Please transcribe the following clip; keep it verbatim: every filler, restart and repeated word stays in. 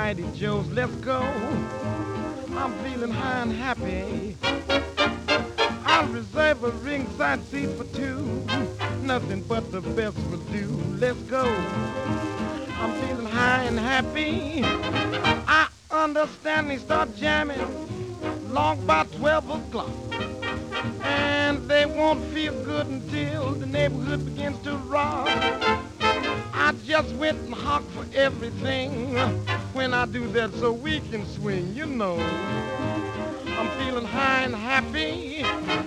Mighty Joe's. Let's go. I'm feeling high and happy. I'll reserve a ringside seat for two. Nothing but the best will do. Let's go. I'm feeling high and happy. I understand they start jamming long about twelve o'clock. And they won't feel good until the neighborhood begins to rock. I just went and hocked for everything when I do that so we can swing, you know. I'm feeling high and happy.